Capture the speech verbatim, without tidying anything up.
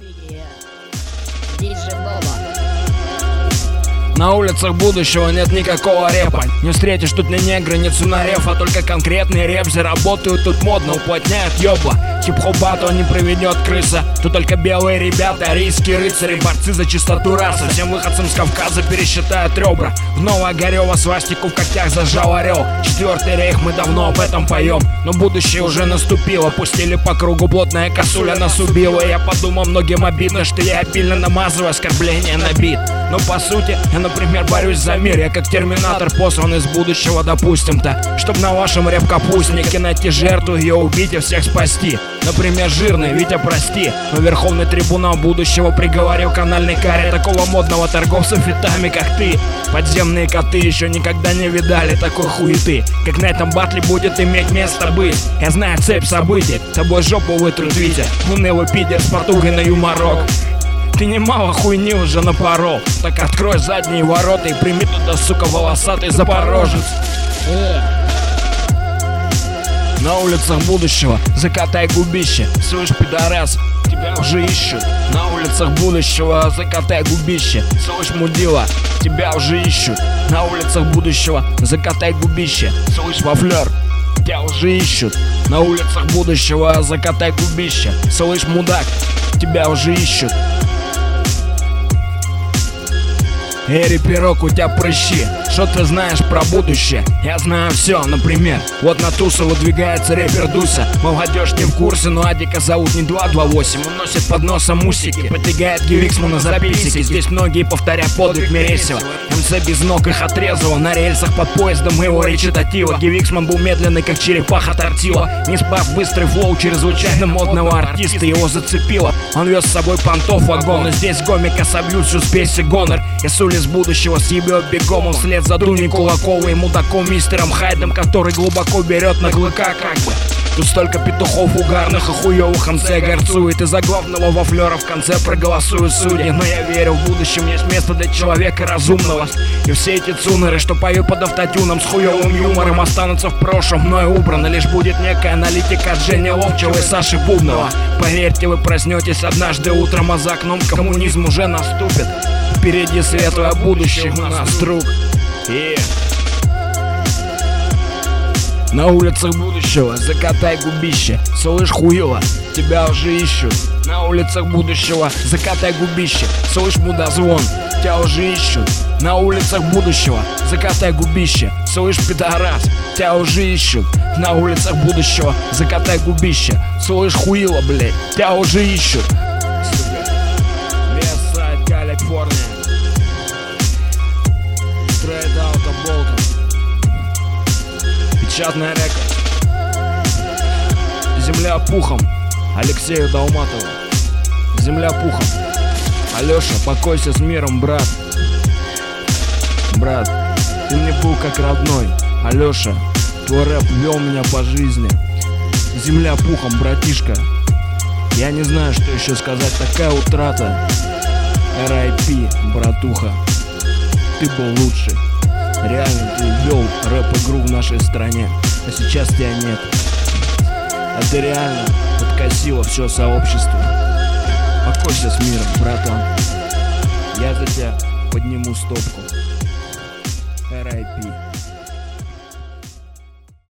На улицах будущего нет никакого репа. Не встретишь тут ни негры, ни цунарев, а только конкретные репсы. Работают тут модно, уплотняют ёбла. Хип-хоп батл не проведет крыса. Тут только белые ребята, арийские рыцари, борцы за чистоту расы. Всем выходцам с Кавказа пересчитают ребра. В Новоогарево свастику в когтях зажал орел. Четвертый рейх, мы давно об этом поем. Но будущее уже наступило. Пустили по кругу, плотная косуля нас убила. Я подумал, многим обидно, что я обильно намазываю оскорбления на бит. Но по сути, я, например, борюсь за мир. Я как терминатор послан из будущего, допустим-то, чтоб на вашем рэп-капустнике найти жертву, ее убить и всех спасти. Например, жирный, Витя, прости, но Верховный трибунал будущего приговорил к анальной каре такого модного торговца фитами, как ты. Подземные коты еще никогда не видали такой хуеты, как на этом батле будет иметь место быть. Я знаю цепь событий, с тобой жопу вытрут, Витя, унылый пидер с португой на юморок. Ты немало хуйни уже напорол, так открой задние ворота и прими туда, сука, волосатый запорожец. На улицах будущего закатай губище. Слышь, пидорас, тебя уже ищут. На улицах будущего закатай губище. Слышь, мудила, тебя уже ищут. На улицах будущего закатай губище. Слышь, вафлер, тебя уже ищут. На улицах будущего закатай губище. Слышь, мудак, тебя уже ищут. Эй, реперок, у тебя прыщи. Что ты знаешь про будущее? Я знаю все, например. Вот на тусу выдвигается рэпер Дуся. Молодежь не в курсе, но Адика зовут не два два восемь. Он носит под носом мусики, подтягает Гивиксмана за писики. Здесь многие повторят подвиг Мересева. МЦ без ног их отрезала. На рельсах под поездом его речитатива. Гивиксман был медленный, как черепаха тортила. Не спав быстрый флоу чрезвычайно модного артиста, его зацепило. Он вез с собой понтов вагон, и здесь гомика собьют всю спесь и гонор. Ясуль из будущего съебет бегом, он вслед за Дуней Кулаковой и мудаком мистером Хайдом, который глубоко берет на клыка как бы. Тут столько петухов угарных и хуёвых МЦ горцует, и за главного вафлера в конце проголосуют судьи. Но я верю, в будущем есть место для человека разумного. И все эти цунеры, что поют под автотюном с хуёвым юмором, останутся в прошлом, мною убрано. Лишь будет некая аналитика от Жени Ловчева и Саши Бубнова. Поверьте, вы проснетесь однажды утром, а за окном коммунизм уже наступит. Впереди светлое будущее у нас, друг. Yeah. На улицах будущего закатай губище. Слышь, хуила, тебя уже ищут. На улицах будущего закатай губище. Слышь, мудозвон, тебя уже ищут. На улицах будущего закатай губище. Слышь, пидорас, тебя уже ищут. На улицах будущего закатай губище. Слышь, хуила, блядь, тебя уже ищут. Вестсайд, Калифорния. Straight out of Bolton. Печатная река. Земля пухом. Алексею Долматову. Земля пухом. Алёша, покойся с миром, брат. Брат, ты мне был как родной. Алёша, твой рэп вел меня по жизни. Земля пухом, братишка. Я не знаю, что еще сказать. Такая утрата. эр ай пи, братуха. Ты был лучший. Реально, ты вел рэп-игру в нашей стране, а сейчас тебя нет. Это реально подкосило все сообщество. Покойся с миром, братан. Я за тебя подниму стопку. эр ай пи.